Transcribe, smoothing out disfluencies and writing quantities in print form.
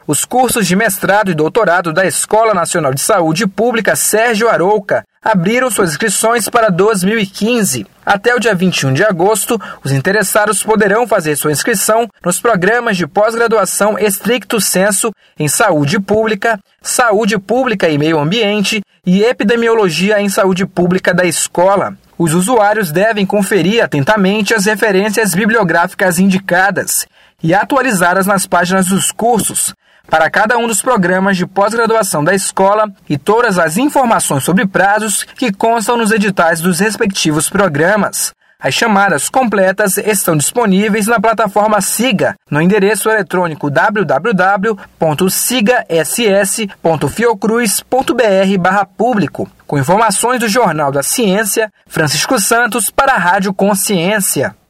Os cursos de mestrado e doutorado da Escola Nacional de Saúde Pública Sérgio Arouca abriram suas inscrições para 2015. Até o dia 21 de agosto, os interessados poderão fazer sua inscrição nos programas de pós-graduação estricto sensu em Saúde Pública e Meio Ambiente e Epidemiologia em Saúde Pública da escola. Os usuários devem conferir atentamente as referências bibliográficas indicadas e atualizadas nas páginas dos cursos para cada um dos programas de pós-graduação da escola e todas as informações sobre prazos que constam nos editais dos respectivos programas. As chamadas completas estão disponíveis na plataforma Siga, no endereço eletrônico www.sigass.fiocruz.br/público. Com informações do Jornal da Ciência, Francisco Santos para a Rádio Consciência.